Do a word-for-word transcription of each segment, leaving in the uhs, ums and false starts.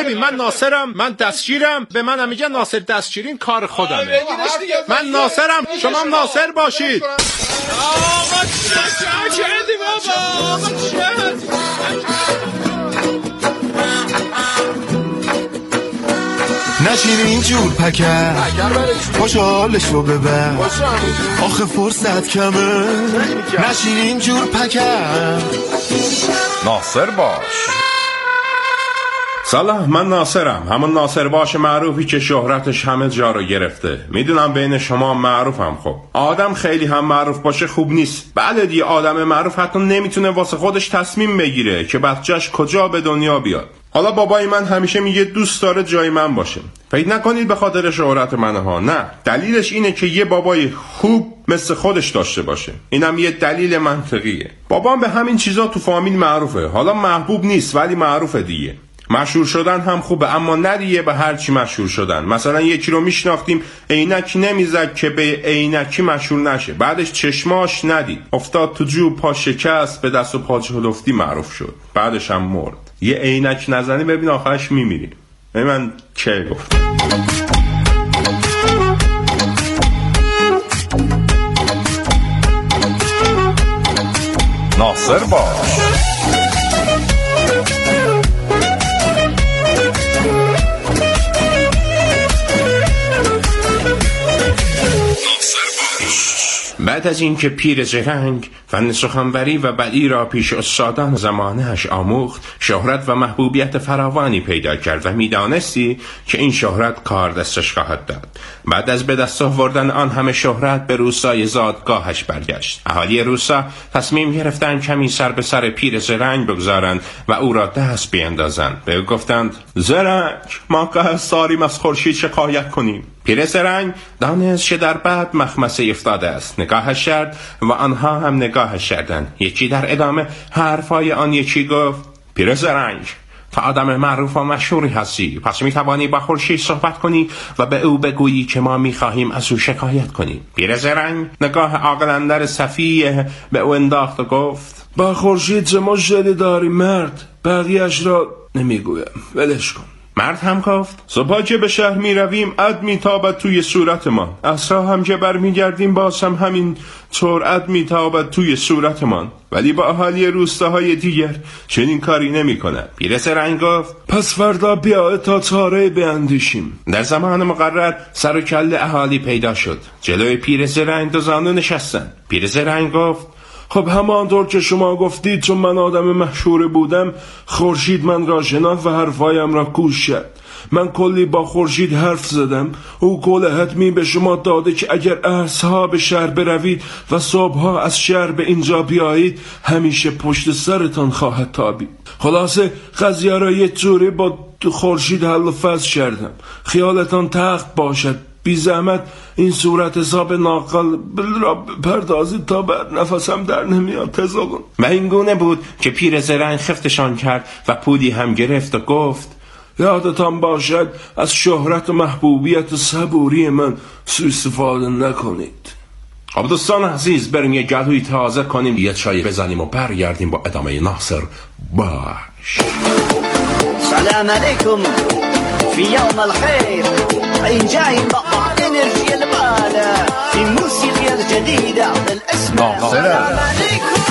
ببین من ناصرم، من دستگیرم، به منم میگن ناصر دستگیر، این کار خودمه. من ناصرم، شما هم ناصر باشید. آقا چه کردی بابا؟ آقا چه؟ نشین اینجور پکر خوشحالشو ببر، آخه فرصت کمه. نشین اینجور پکر. ناصر باش. سلام، من ناصرم، همون ناصر باش معروفی که شهرتش همه جا رو گرفته. میدونم بین شما معروفم. خب آدم خیلی هم معروف باشه خوب نیست. بله دیگه، آدم معروف حتی نمیتونه واسه خودش تصمیم بگیره که بچهش کجا به دنیا بیاد. حالا بابای من همیشه میگه دوست داره جای من باشه. فکر نکنید به خاطر شهرت منه ها، نه، دلیلش اینه که یه بابای خوب مثل خودش داشته باشه. اینم یه دلیل منطقیه. بابام به همین چیزا تو فامیل معروفه. حالا محبوب نیست ولی معروفه دیگه. مشهور شدن هم خوبه، اما ندیه به هر چی مشهور شدن. مثلا یکی رو میشناختیم عینک نمیزد که به عینکی مشهور نشه، بعدش چشماش ندید، افتاد تو جو، پا شکست، به دست و پا چلفتی معروف شد، بعدش هم مرد. یه عینک نزنی ببین آخرش میمیری. من چه گفت؟ ناصر باش. بعد از اینکه پیر زرنگ فن سخنوری و بدی را پیش استادان زمانه‌اش آموخت، شهرت و محبوبیت فراوانی پیدا کرد و میدانستی که این شهرت کار دستش خواهد داد. بعد از به دست آوردن آن همه شهرت به روستای زادگاهش برگشت. اهالی روستا تصمیم گرفتند کمی سر به سر پیر زرنگ بگذارند و او را دست بیندازند. به او گفتند زرنگ، ما قصد داریم از خورشید شکایت کنیم. پیر زرنگ دانست که در بعد مخمسه افتاده است. نگاهش کرد و آنها هم نگاهش کردند. یکی در ادامه حرفای آن یکی گفت پیر زرنگ، تا آدم معروف و مشهوری هستی، پس می توانی با خورشید صحبت کنی و به او بگویی که ما می خواهیم از او شکایت کنیم. پیر زرنگ نگاه عاقل‌اندر صفیه به او انداخت و گفت با خورشید چه مشکلی داری مرد؟ بقیه‌اش را نمیگویم، ولش کن. مرد هم گفت صبح که به شهر می رویم عد می تابد توی صورت ما، عصرها هم که بر می گردیم باز هم همین طور عد می تابد توی صورت ما، ولی با اهالی روستاهای دیگر چنین کاری نمی کنند. پیر زرنگ گفت پس فردا بیا تا چاره بیندیشیم. در زمان مقرر سر و کله اهالی پیدا شد. جلوی پیر زرنگ دو زانو نشستند. پیر زرنگ گفت خب همانطور که شما گفتید، چون من آدم مشهور بودم، خورشید من را شناخت و حرفایم را گوش کرد. من کلی با خورشید حرف زدم. او قول حتمی به شما داده که اگر عصرها به شهر بروید و صبحها از شهر به اینجا بیایید، همیشه پشت سرتان خواهد تابید. خلاصه قضیه را یه جوری با خورشید حل و فصل کردم. خیالتان تخت باشد، بی زحمت این صورت حساب ناقل را پردازید تا بعد نفسم در نمیاد. تزاقون. و این گونه بود که پیر زرنگ خفتشان کرد و پودی هم گرفت و گفت یادتان باشد از شهرت و محبوبیت صبوری من سوء استفاده نکنید. خب دوستان عزیز، بریم یه گلوی تازه کنیم، یه چای بزنیم و برگردیم با ادامه ناصر باش. سلام علیکم فی یوم الخیر، این جای مقطع انرژی البالا فی موسیقی الجدیده بالاسم سلام علیکم.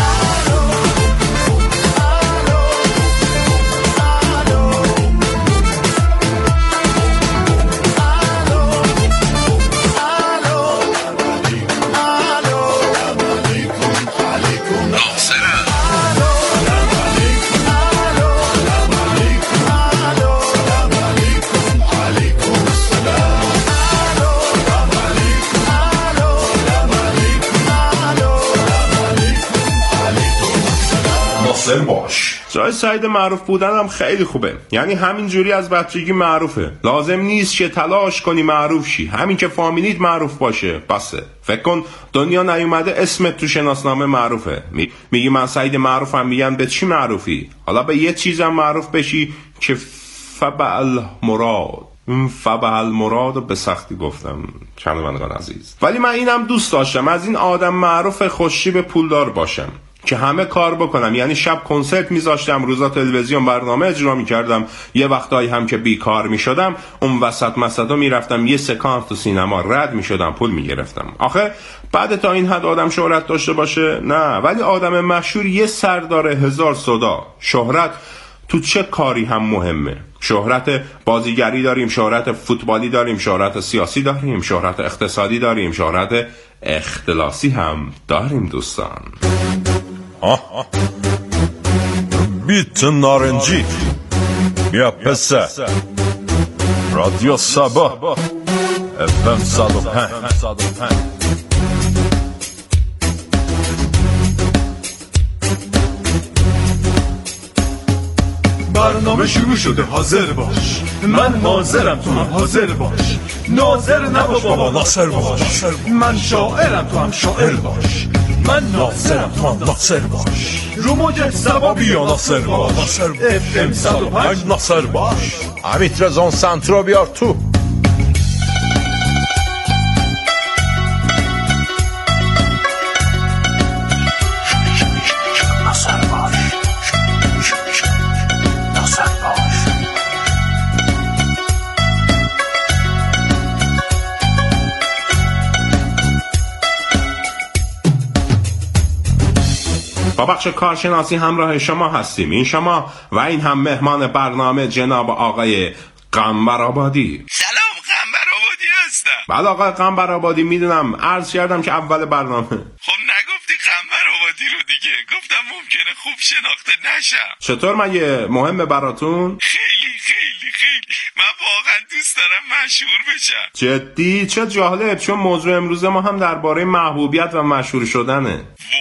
باش. جای سعید معروف بودن هم خیلی خوبه، یعنی همین جوری از بچگی معروفه، لازم نیست که تلاش کنی معروف شی، همین که فامیلیت معروف باشه بسه. فکر کن دنیا نیومده اسمت تو شناسنامه معروفه، می... میگی من سعید معروفم، میگن به چی معروفی؟ حالا به یه چیزم معروف بشی که فبعل مراد. فبعل مراد به سختی گفتم شنوندگان عزیز، ولی من اینم دوست داشتم از این آدم معروف خوشی به پولدار باشم. که همه کار بکنم. یعنی شب کنسرت میذاشتم، روزا تلویزیون برنامه اجرا میکردم، یه وقتایی هم که بیکار میشدم اون وسط مسطا میرفتم یه سکانس تو سینما رد میشدم، پول میگرفتم. آخه بعد تا این حد آدم شهرت داشته باشه؟ نه، ولی آدم مشهور یه سر داره هزار صدا. شهرت تو چه کاری هم مهمه. شهرت بازیگری داریم، شهرت فوتبالی داریم، شهرت سیاسی داریم، شهرت اقتصادی داریم، شهرت اختلاسی هم داریم دوستان. آه بیت نارنجی بیا پسه رادیو سبا اف ام صد و پنج. برنامه شروع شده، حاضر باش. من حاضرم، تو هم حاضر باش. ناظر نباش بابا، ناصر باش. من شاعرم، تو هم شاعر باش. من ناصرم، تو هم ناصر باش. رو موج سبا بیا ناصر باش. اف ام صد و پنج ناصر باش. حمید رضا سنترو بیار تو. با بخش کارشناسی همراه شما هستیم. این شما و این هم مهمان برنامه جناب آقای قنبرآبادی. سلام، قنبرآبادی هستم. بعد آقای قنبرآبادی میدونم عرض کردم که اول برنامه. خب نگفتی قنبرآبادی رو دیگه، گفتم ممکنه خوب شناخته نشم. چطور مگه مهمه براتون؟ خیلی خیلی خیلی، من واقعا دوست دارم مشهور بشم. جدی؟ چه جالب، چون موضوع امروز ما هم درباره محبوبیت و مشهور شدنه.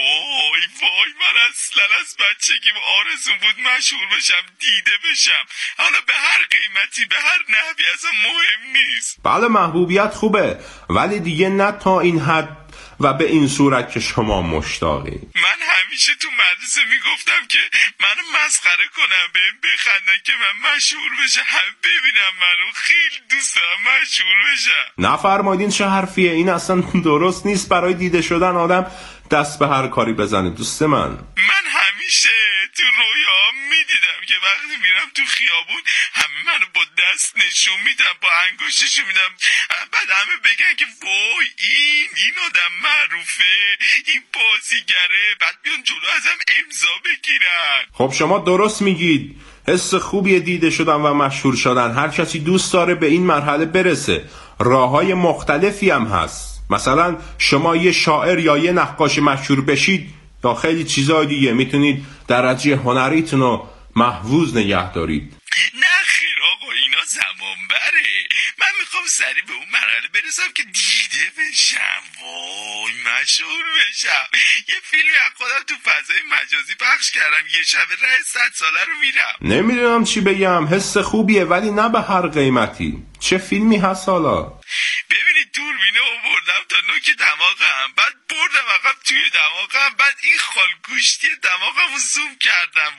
وای وای، من اصلا از بچگیم آرزوم بود مشهور بشم، دیده بشم. حالا به هر قیمتی، به هر نحوی، اصلا مهم نیست. بله محبوبیت خوبه، ولی دیگه نه تا این حد و به این صورت که شما مشتاقی. من همیشه تو مدرسه میگفتم که منو مسخره کنم، بهم بخندن که من مشهور بشم، هم ببینم منو. خیلی دوست دارم مشهور بشم. نفرمایید، این چه حرفیه؟ این اصلا درست نیست. برای دیده شدن آدم دست به هر کاری بزنه دوست من. من همیشه تو رویام میدیدم که وقتی میرم تو خیابون همه منو با دست نشون میدم، با انگشتشون میدم، بعد همه بگن که وای این این آدم معروفه، این بازیگره، بعد بیان جلو ازم امضا بگیرن. خب شما درست میگید، حس خوبیه دیده شدن و مشهور شدن. هر کسی دوست داره به این مرحله برسه. راههای مختلفی هم هست. مثلا شما یه شاعر یا یه نقاش مشهور بشید یا خیلی چیزای دیگه میتونید درجه هنریتون رو محفوظ نگه دارید. نه خیر آقا، اینا زمان بره. من میخوام سریع به اون مرحله برسم که دیده بشم، وای مشهور بشم. یه فیلمی از خودم تو فضای مجازی پخش کردم، یه شبه ره صد ساله رو میرم. نمیدونم چی بگم، حس خوبیه ولی نه به هر قیمتی. چه فیلمی هست حالا؟ ببینید دوربینه آوردم تا نوک دماغم، بعد بردم عقب توی دماغم، بعد این خالگوشتی دماغم رو زوم کردم.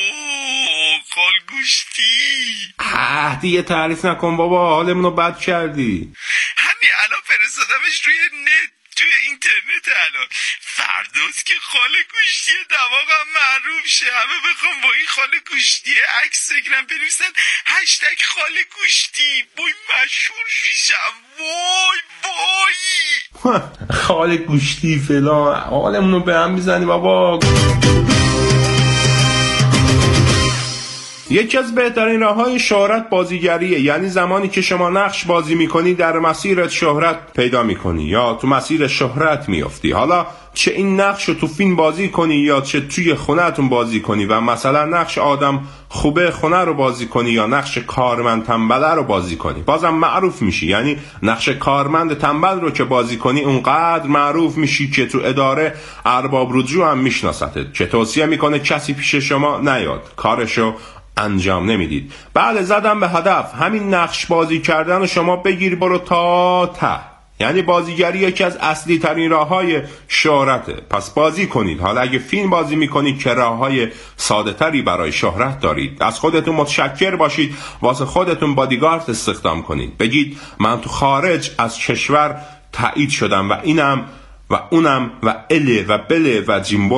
ووو خالگوشتی. اه دیگه تعریف نکن بابا، حالمون رو بد کردی. همین الان فرستادمش روی نت، توی اینترنت. الان فرداست که خال گوشتی دماغم معروف شه، همه بخوام با این خال گوشتی عکس بگیرن، بنویسن هشتگ خال گوشتی، وای مشهور شیشم. وای وای خال گوشتی فلان، حالمون رو به هم میزنی بابا. یکی از بهترین راه‌های شهرت بازیگریه. یعنی زمانی که شما نقش بازی میکنی در مسیرت شهرت پیدا میکنی یا تو مسیر شهرت میافتی. حالا چه این نقش رو تو فیلم بازی کنی یا چه توی خونه‌تون بازی کنی و مثلا نقش آدم خوبه خونه رو بازی کنی یا نقش کارمند تنبله رو بازی کنی، بازم معروف میشی. یعنی نقش کارمند تنبل رو که بازی کنی اونقدر معروف میشی که تو اداره ارباب رجوع هم میشناستت، که توصیه میکنه کسی پیش شما نیاد، کارشو انجام نمیدید. بله زدم به هدف. همین نقش بازی کردن و شما بگیر برو تا ته. یعنی بازیگری یکی از اصلی ترین راه‌های شهرته. پس بازی کنید. حالا اگه فیلم بازی میکنید که راه‌های ساده تری برای شهرت دارید. از خودتون متشکر باشید، واسه خودتون بادیگارد استخدام کنید. بگید من تو خارج از کشور تایید شدم و اینم و اونم و اله و بله و جیمبوله.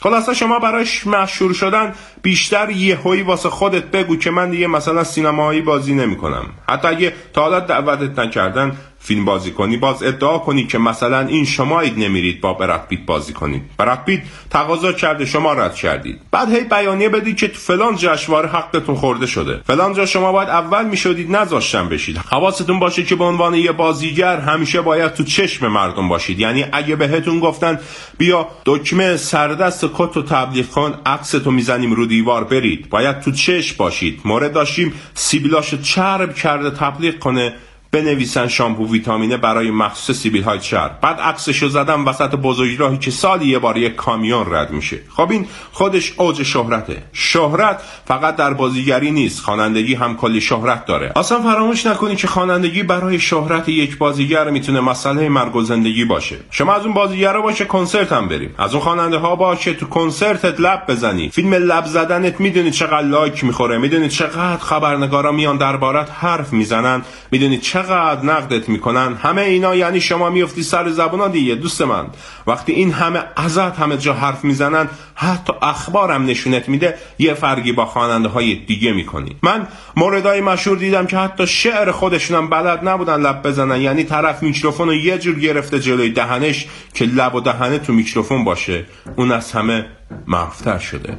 خلاصه شما براش مشهور شدن بیشتر یهویی واسه خودت بگو که من دیگه مثلا سینمایی بازی نمی‌کنم. حتی اگه تا حالا دعوتت نکردن فیلم بازی کنی، باز ادعا کنی که مثلا این شمایید نمیرید با براد پیت بازی کنید. براد پیت تقاضا کرده شما رد کردید. بعد هی بیانیه بدی که تو فلان جشنواره حقتون خورده شده. فلان جا شما باید اول میشدید نذاشتن بشید. حواستون باشه که به عنوان یه بازیگر همیشه باید تو چشم مردم باشید. یعنی اگه بهتون گفتن بیا دکمه سردست کتو تبلیغ کن، عکستو میزنیم رو دیوار برید، باید تو چشم باشید. مورد داشتیم سیبیلاشو چرب کرده تبلیغ کنه، بنویسن شامپو ویتامینه برای مخصوص سیبیل های چرب. بعد عکسشو زدم وسط بزرگراهی که سالی یه بار یک کامیون رد میشه. خب این خودش اوج شهرته. شهرت فقط در بازیگری نیست، خوانندگی هم کلی شهرت داره. اصلا فراموش نکنید که خوانندگی برای شهرت یک بازیگر میتونه مسئله مرگ و زندگی باشه. شما از اون بازیگرا باشه کنسرت هم بریم، از اون خواننده ها باشه تو کنسرتت لب بزنی. فیلم لب زدنت میدونید چقدر لایک میخوره، میدونید چقدر خبرنگارا میان دربارت حرف میزنن، میدونید چقدر نقدت میکنن. همه اینا یعنی شما میافتی سر زبونا دیگه. دوست من وقتی این همه ازت همه جا حرف میزنن، حتی اخبارم نشونت میده یه فرقی با خواننده های دیگه میکنی. من موردای مشهور دیدم که حتی شعر خودشونم بلد نبودن لب بزنن. یعنی طرف میکروفون رو یه جور گرفته جلوی دهنش که لب و دهنه تو میکروفون باشه. اون از همه معروفتر شده.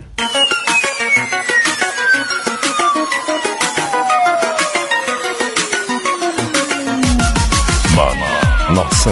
ناصر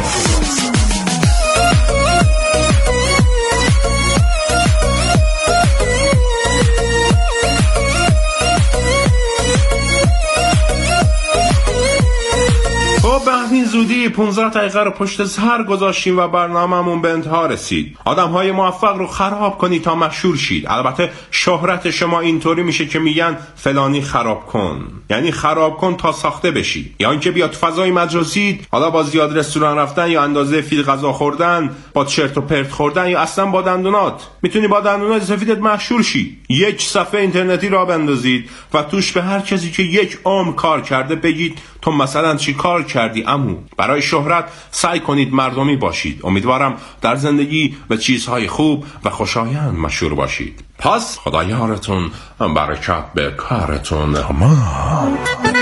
خب به همین زودی پانزده دقیقه رو پشت سر گذاشتیم و برنامه‌مون به انتها رسید. آدم‌های موفق رو خراب کنی تا مشهور شید. البته شهرت شما اینطوری میشه که میگن فلانی خراب کن، یعنی خراب کن تا ساخته بشی. یا اینکه بیاد فضای مجازی، حالا با زیاد رستوران رفتن یا اندازه فیل غذا خوردن، با چرت و پرت خوردن یا اصلا با دندونات، میتونی با دندونات سفیدت مشهور شی. یک صفحه اینترنتی را بندازید و توش به هر کسی که یک عمر کار کرده بگید تو مثلا چی کار کردی عمو. برای شهرت سعی کنید مردمی باشید. امیدوارم در زندگی به چیزهای خوب و خوشایند مشهور باشید. پس خدا یارتون، برکت به کارتون. اما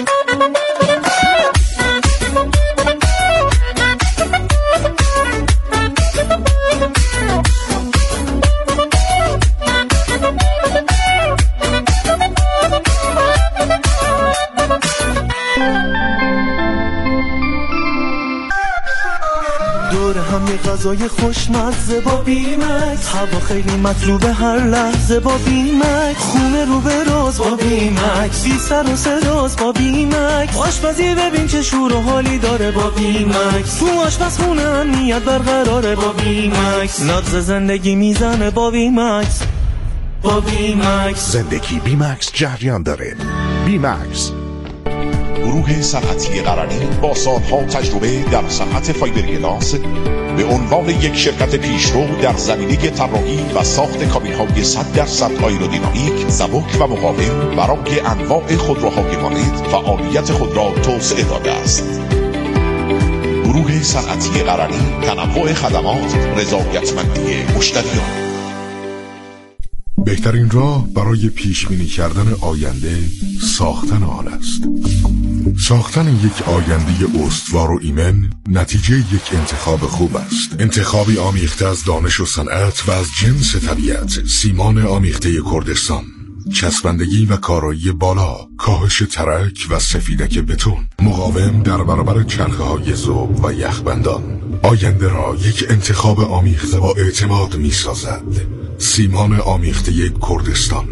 دور هم یه غذای خوشمزه با بیمکس، هوا خیلی مطلوبه هر لحظه با بیمکس، خونه رو به راز با بیمکس، بی سر و صداست با بیمکس، آشپزی ببین چه شور و حالی داره با بیمکس، تو آشپزخونه امنیت برقراره با بیمکس، نبض زندگی میزنه با بیمکس. با بیمکس زندگی بیمکس جریان داره. بیمکس گروه صنعتی قرنی با سالها تجربه در صنعت فایبری لاس به عنوان یک شرکت پیشرو در زمینه طراحی و ساخت کابین‌های صد درصد آیرودینامیک، سبک و مقاوم برای انواع خودروهای وارد فعالیت خود را توسعه داده است. گروه صنعتی قرنی، تنوع خدمات، رضایتمندی مشتریان. بهترین راه برای پیش بینی کردن آینده ساختن آن است. ساختن یک آینده استوار و ایمن نتیجه یک انتخاب خوب است. انتخابی آمیخته از دانش و صنعت و از جنس طبیعت. سیمان آمیخته کردستان، چسبندگی و کارایی بالا، کاهش ترک و سفیدک بتون، مقاوم در برابر چرخه های ذوب و یخبندان. آینده را یک انتخاب آمیخته با اعتماد می سازد. سیمان آمیخته کردستان.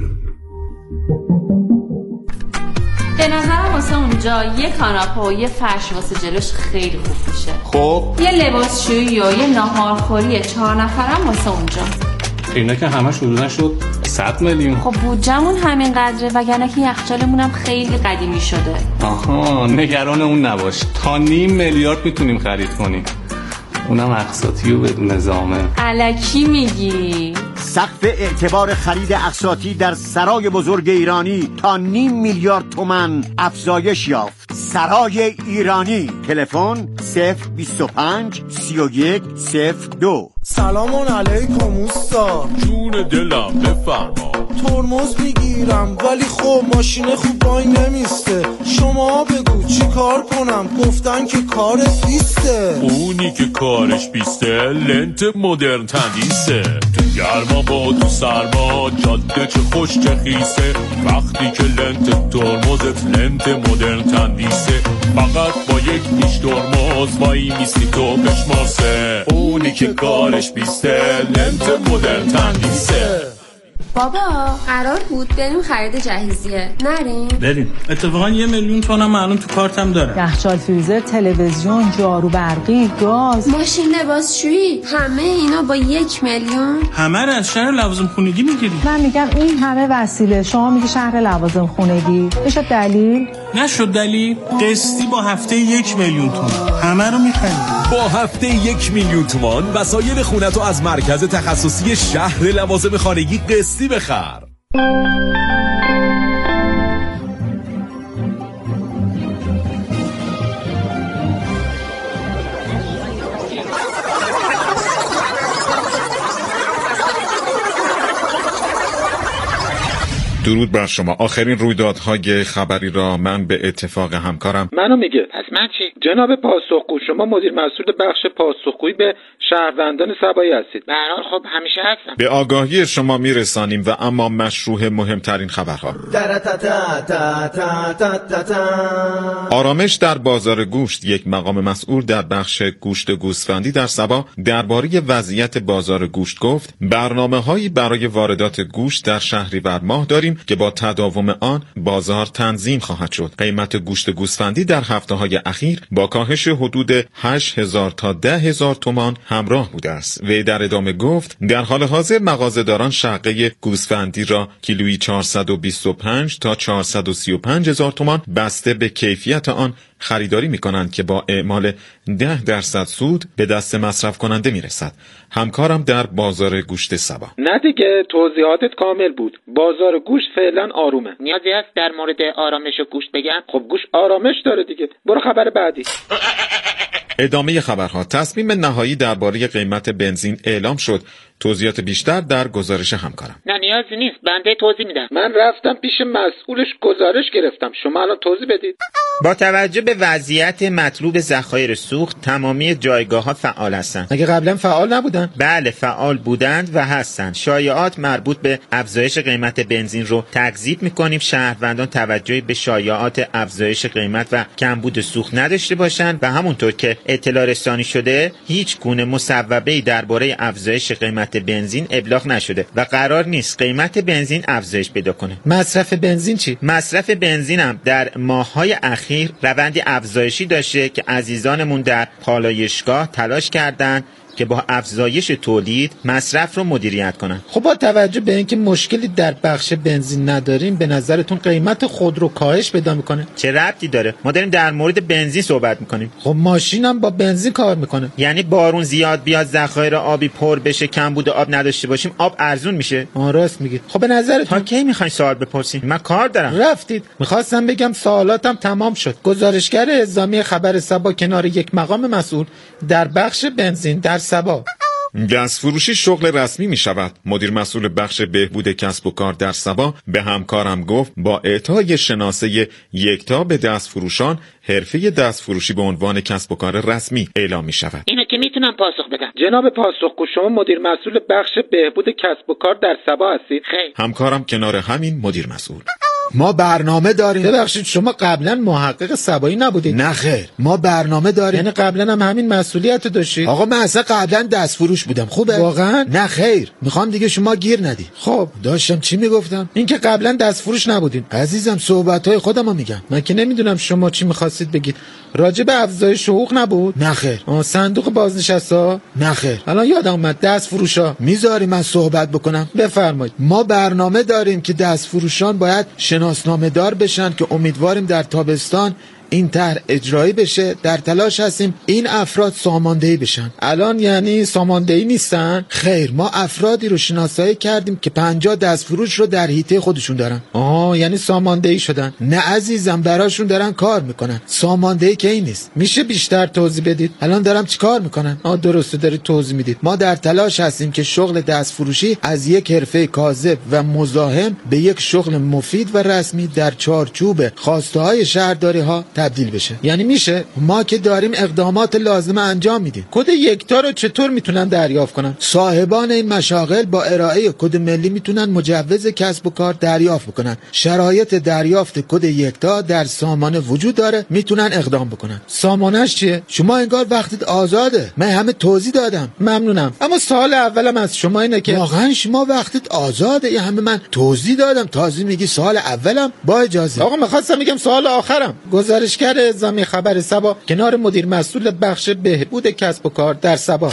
به نظرم واسه اونجا یه کاناپه و یه فرش واسه جلوش خیلی خوب میشه. خب یه لباسشویی و یه ناهارخوری چهار نفرم واسه اونجا. اینا که همش حدوداً شد صد میلیون. خب بودجمون همین قدره، وگرنه که یخچالمون هم خیلی قدیمی شده. آها، نگران اون نباش، تا نیم میلیارد میتونیم خرید کنیم، اونم اقساطی و بدون نظامه. الکی میگی؟ سقف اعتبار خرید اقساطی در سرای بزرگ ایرانی تا نیم میلیارد تومان افزایش یافت. سرای ایرانی. تلفن صفر بیست و پنج سی و یک صفر دو سلام علیکم اوستا. جون دلم بفرما. ترمز میگیرم ولی خب ماشین خوب وای نمیسته. شما بگو چی کار کنم؟ گفتن که کارت بیسته. اونی که کارش بیسته لنت مدرن تندیسه. تو گرما با تو سرما جاده چه خوش چه خیسه. وقتی که لنت ترمزت لنت مدرن تندیسه. فقط با یک پیش ترمز وای میستی تو بشمارسه. اونی که کارش بیسته لنت مدرن تندیسه. بابا قرار بود بریم خرید جهیزیه، نریم؟ بریم. اتفاقا یه میلیون تومنم الان تو کارتم داره. یخچال، فریزر، تلویزیون، جارو برقی، گاز، ماشین لباسشویی، همه اینا با یک میلیون؟ همه رو از شهر لوازم خونگی میگیری. من میگم این همه وسیله، شما میگی شهر لوازم خونگی. بشه دلیل؟ نشد دلیل. قسطی با هفته یک میلیون تومان همه رو میخریم. با هفته یک میلیون تومان وسایل خونتو از مرکز تخصصی شهر لوازم خانگی قسطی بخر. درود بر شما. آخرین رویدادهای خبری را من به اتفاق همکارم منو میگه. پس من چی؟ جناب پاسخگو، شما مدیر مسئول بخش پاسخگویی به شهروندان سبایی هستید. به هر حال خب همیشه هستم. به آگاهی شما میرسانیم و اما مشروع مهمترین خبرها. آرامش در بازار گوشت. یک مقام مسئول در بخش گوشت گوسفندی در سبا درباره وضعیت بازار گوشت گفت برنامه‌هایی برای واردات گوشت در شهریور ماه داریم که با تداوم آن بازار تنظیم خواهد شد. قیمت گوشت گوسفندی در هفته‌های اخیر با کاهش حدود هشت هزار تا ده هزار تومان همراه بوده است. وی در ادامه گفت در حال حاضر مغازه‌داران شقه گوسفندی را کیلویی چهارصد و بیست و پنج تا چهارصد و سی و پنج هزار تومان بسته به کیفیت آن خریداری می‌کنند که با اعمال ده درصد سود به دست مصرف کننده میرسد. همکارم در بازار گوشت سبا. نه دیگه، توضیحاتت کامل بود. بازار گوشت فعلا آرومه. نیازی هست در مورد آرامش گوشت بگم؟ خب گوشت آرامش داره دیگه. برو خبر بعدی. ادامه خبرها. تصمیم نهایی درباره قیمت بنزین اعلام شد. توضیحات بیشتر در گزارش همکارم. نه نیازی نیست، بنده توضیح میدم. من رفتم پیش مسئولش گزارش گرفتم. شما الان توضیح بدید. با توجه به وضعیت مطلوب ذخایر سوخت تمامی جایگاه‌ها فعال هستند. مگه قبلا فعال نبودن؟ بله فعال بودند و هستند. شایعات مربوط به افزایش قیمت بنزین رو تکذیب می‌کنیم. شهروندان توجهی به شایعات افزایش قیمت و کمبود سوخت نداشته باشند و همونطور که اطلاع رسانی شده هیچ گونه مصوبه‌ای درباره افزایش قیمت بنزین ابلاغ نشده و قرار نیست قیمت بنزین افزایش پیدا کنه. مصرف بنزین چی؟ مصرف بنزین هم در ماه‌های اخیر روند افزایشی داشته که عزیزانمون در پالایشگاه تلاش کردند که با افزایش تولید مصرف رو مدیریت کنن. خب با توجه به اینکه مشکلی در بخش بنزین نداریم به نظرتون قیمت خودرو کاهش پیدا میکنه؟ چه ربطی داره؟ ما داریم در مورد بنزین صحبت میکنیم. خب ماشینم با بنزین کار میکنه. یعنی بارون زیاد بیاد ذخایر آبی پر بشه کمبود آب نداشته باشیم آب ارزون میشه؟ آن راست میگید. خب به نظرتون تا کی میخواین سوال بپرسین؟ من کار دارم. رفتید. میخواستم بگم سوالاتم تمام شد. گزارشگر اعزامی خبر سبا کنار یک مقام مسئول در بخش بنزین در سبا. گاز فروشی شغل رسمی می شود. مدیر مسئول بخش بهبود کسب و کار در سبا به همکارم گفت با اعطای شناسه یکتا به دست فروشان حرفه دست فروشی به عنوان کسب و کار رسمی اعلام می شود. اینو که میتونم پاسخ بدم. جناب پاسخگو، شما مدیر مسئول بخش بهبود کسب و کار در سبا هستید؟ خیر. همکارم کنار همین مدیر مسئول. ما برنامه داریم. ببخشید شما قبلا محقق سبایی نبودید؟ نه خیر، ما برنامه داریم. یعنی قبلا هم همین مسئولیت داشتید؟ آقا من اصلا قبلا دست فروش بودم. خوبه؟ واقعا؟ نه خیر، میخوام دیگه شما گیر ندی. خب داشتم چی میگفتم؟ این که قبلا دست فروش نبودین. عزیزم صحبت‌های خودمو میگم. من که نمیدونم شما چی میخواستید بگید. راجع به افزایش حقوق نبود؟ نه خیر. آه صندوق بازنشستا؟ نه خیر. الان یادم اومد دست فروشا. میذاری من صحبت بکنم؟ بفرمایید. ما برنامه داریم که دست فروشان باید شناسنامه دار بشن که امیدواریم در تابستان این طرح اجرایی بشه در تلاش هستیم این افراد ساماندهی بشن. الان یعنی ساماندهی نیستن؟ خیر، ما افرادی رو شناسایی کردیم که پنجاه دستفروش رو در حیطه خودشون دارن. آه یعنی ساماندهی شدن؟ نه عزیزم، براشون دارن کار میکنن. ساماندهی که این نیست. میشه بیشتر توضیح بدید؟ الان دارم چیکار میکنن؟ آه درسته دارید توضیح میدید. ما در تلاش هستیم که شغل دستفروشی از یک حرفه کاذب و مزاحم به یک شغل مفید و رسمی در چارچوب خواسته های شهرداری ها تبدیل بشه. یعنی میشه؟ ما که داریم اقدامات لازمه انجام میدیم. کد یکتا رو چطور میتونن دریافت کنن؟ صاحبان این مشاغل با ارائه کد ملی میتونن مجوز کسب و کار دریافت بکنن. شرایط دریافت کد یکتا در سامانه وجود داره، میتونن اقدام بکنن. سامانش چیه؟ شما انگار وقتت آزاده. من همه توضیح دادم. ممنونم. اما سوال اولم از شما اینه که واقعا شما وقتت آزاده؟ یه همه من توضیح دادم تازه میگی سوال اولم؟ با اجازه. آقا می‌خواستم میگم سوال آخرم. گزارشگر اعزامی خبر سبا کنار مدیر مسئول بخش بهبود کسب و کار در سبا.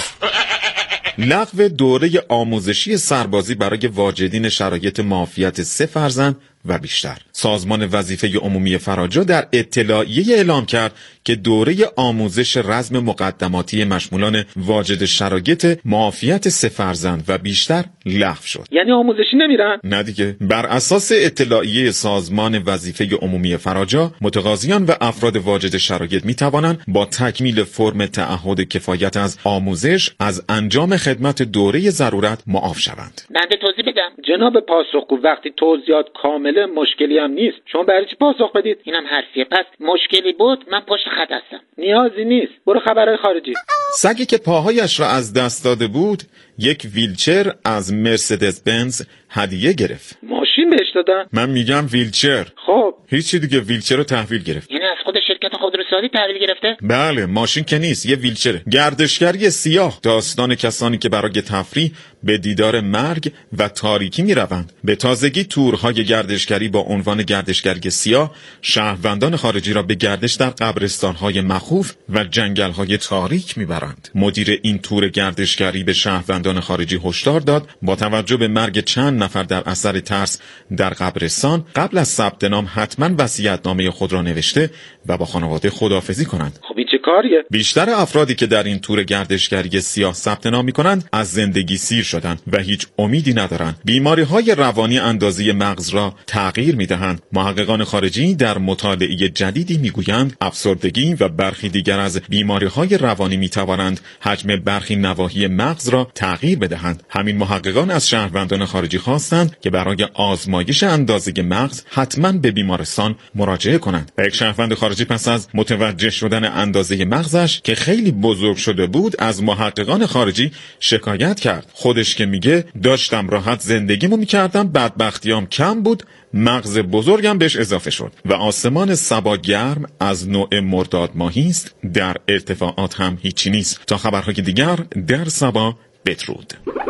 لغو دوره آموزشی سربازی برای واجدین شرایط معافیت سه فرزند و بیشتر. سازمان وظیفه عمومی فراجا در اطلاعیه اعلام کرد که دوره آموزش رزم مقدماتی مشمولان واجد شرایط معافیت سه فرزند و بیشتر لغو شد. یعنی آموزشی نمیرن؟ نه دیگه. بر اساس اطلاعیه سازمان وظیفه عمومی فراجا، متقاضیان و افراد واجد شرایط می توانند با تکمیل فرم تعهد کفایت از آموزش از انجام خدمت دوره ضرورت معاف شوند. بنده توضیح بدم. جناب پاسخگو، وقتی توضیحات کامله مشکلی هم نیست، شما برای چی پاسخ بدید؟ اینم حرفیه. پس مشکلی بود من پشت خط هستم. نیازی نیست. برو خبرهای خارجی. سگی که پاهایش را از دست داده بود یک ویلچر از مرسدس بنز هدیه گرفت. ماشین بهش دادن؟ من میگم ویلچر. خب هیچی دیگه، ویلچر رو تحویل گرفت. یعنی از خود شرکت خودروسازی تحویل گرفته؟ بله، ماشین که نیست، یه ویلچره. گردشگری سیاه، داستان کسانی که برای تفریح به دیدار مرگ و تاریکی میروند. به تازگی تورهای گردشگری با عنوان گردشگری سیاه شهروندان خارجی را به گردش در قبرستان‌های مخوف و جنگل‌های تاریک میبرند. مدیر این تور گردشگری به شهروندان خارجی هشدار داد با توجه به مرگ چند نفر در اثر ترس در قبرستان، قبل از ثبت نام حتما وصیت‌نامه خود را نوشته و با خانواده خداحافظی کنند. خب این چه کاریه؟ بیشتر افرادی که در این تور گردشگری سیاه ثبت نام می‌کنند از زندگی سیر شدند و هیچ امیدی ندارند. بیماری‌های روانی اندازه مغز را تغییر می‌دهند. محققان خارجی در مطالعه جدیدی می‌گویند افسردگی و برخی دیگر از بیماری‌های روانی می‌توانند حجم برخی نواحی مغز را تغییر بدهند. همین محققان از شهروندان خارجی خواستند که برای آزمایش اندازه مغز حتما به بیمارستان مراجعه کنند. یک شهروند خارجی پس از متوجه شدن اندازه مغزش که خیلی بزرگ شده بود از محققان خارجی شکایت کرد. خودش که میگه داشتم راحت زندگیمو میکردم، بدبختیام کم بود، مغز بزرگم بهش اضافه شد. و آسمان صبا گرم از نوع مرداد ماهی است، در ارتفاعات هم هیچی نیست. تا خبرهای دیگر در صبا، بدرود.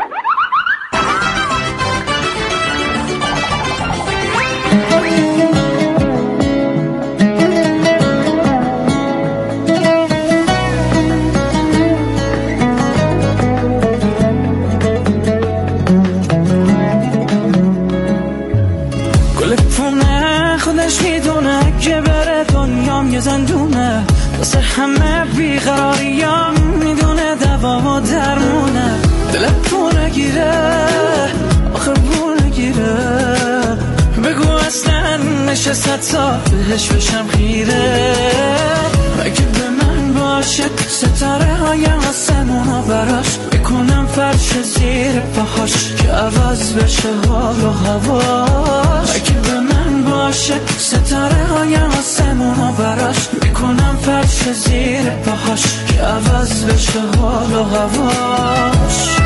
خودش میدونه که بره دنیام یه زندونه، واسه همه بیقراریام میدونه دوا و درمونه. دلم پونه گیره آخه پونه گیره، بگو اصلا نشست تا بهش بشم خیره. اگه به من باشه ستاره های آسمونو براش میکنم فرش زیر پاهاش که عوض بشه حال و هواش. اگه به من باشه ستاره های آسمونو براش میکنم فرش زیر پاهاش که عوض بشه حال و هواش.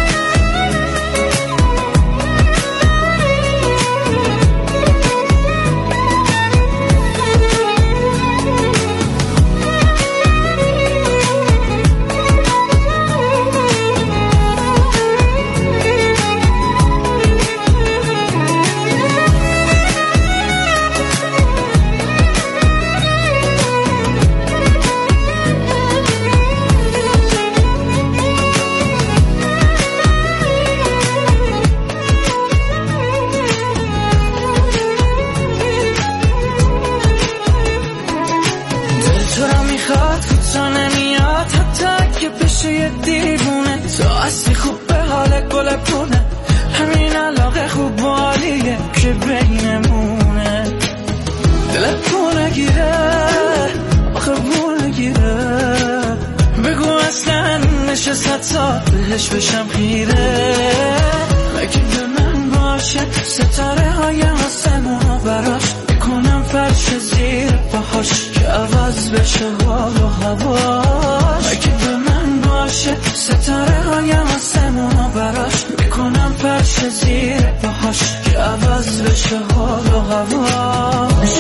تا نمیاد حتی که بشه یه دیوونه تو اصلی خوب به حال گل پونه همین علاقه خوب بالیه که بینمونه دلت پونه گیره آخه پونه گیره بگو اصلا نشست تا بهش بشم خیره اگه به من باشه ستاره های آسمون براش بکنم فرش زیر پاهاش که عوض بشه حال و هواش اگه به من باشه ستاره های آسمون براش بکنم فرش زیر پاهاش که عوض بشه حال و هواش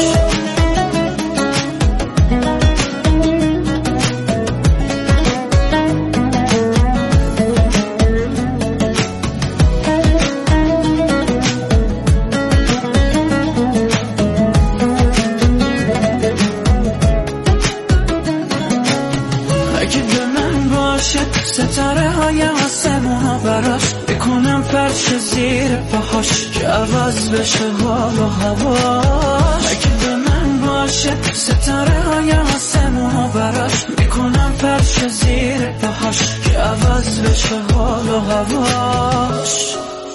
ستاره های آسمون براش بکنم فرش زیر پاهاش که عوض بشه حال و هواش اگه به من باشه ستاره های آسمون براش بکنم فرش زیر پاهاش که عوض بشه حال و هواش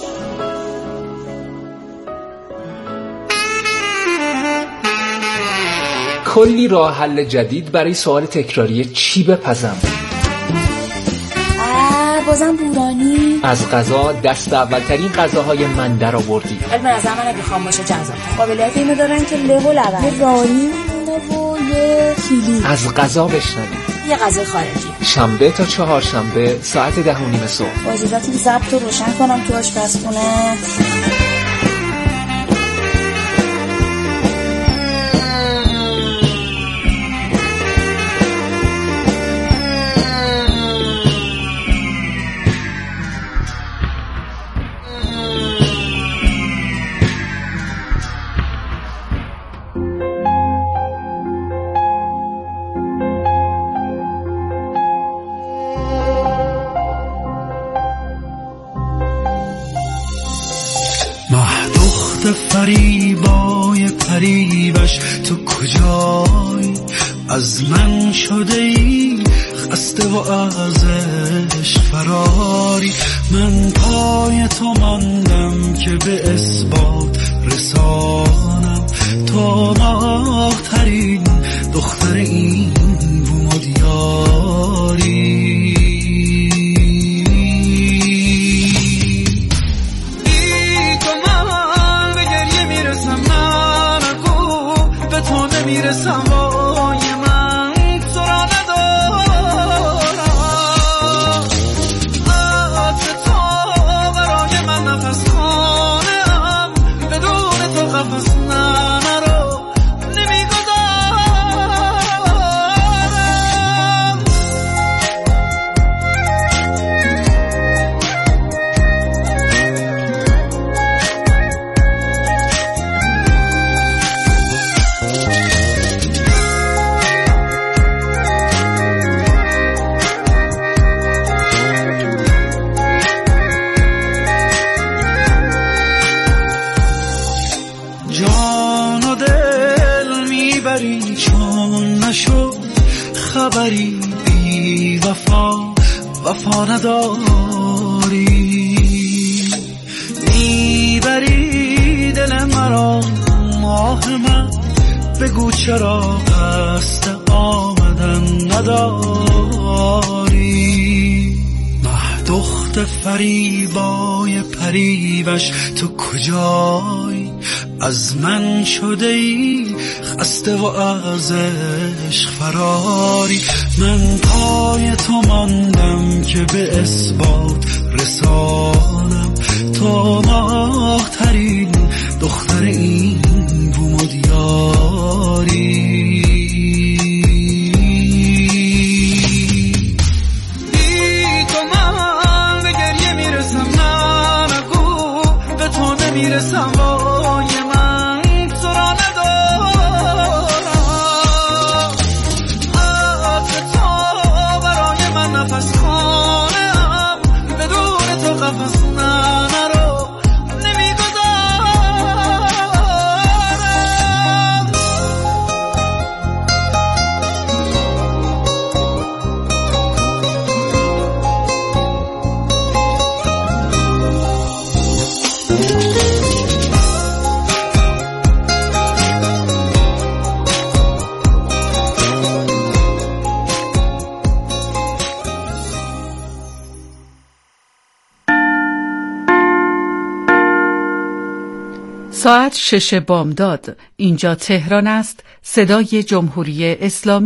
کلی راه حل جدید برای سوال تکراری چی بپزم. بازم بورانی از غذا دست اولترین غذاهای من در آوردی. علم از من اگه خام باشه جذاب قابلیت اینو دارن که له و لبن رانی مونه و یه کیلی از غذا بشنوید. یه غذای خارجی شنبه تا چهارشنبه ساعت ده و نیم صبح. با اجازهتون ضبط رو روشن کنم تو آشپزخونه. فریبای پریوش تو کجایی از من شده ای خسته و از عشق فراری من پای تو ماندم که به اثبات رسانم تو ماهترین دختر این بومدیاری میرسم وای من تو را ندارم عطر تو برای من نفس خانم بدون تو قفص نرو نمیگذارم خبری بی وفا وفا نداری میبری دل مرا ماه من بگو چرا قصد آمدن نداری مه دخت فریبای پریوش تو کجایی از من شده ای خسته و از عشق فراری من پای تو ماندم که به اثبات رسانم تو ماهترین دختر این بومدیاری بی تو من به گریه میرسم نه نگو به تو نمیرسم وای من تو را ندارم عطر تو برای من نفس خانم بدون تو قفص نرو نمیگذارم ساعت شش بامداد. اینجا تهران است، صدای جمهوری اسلامی.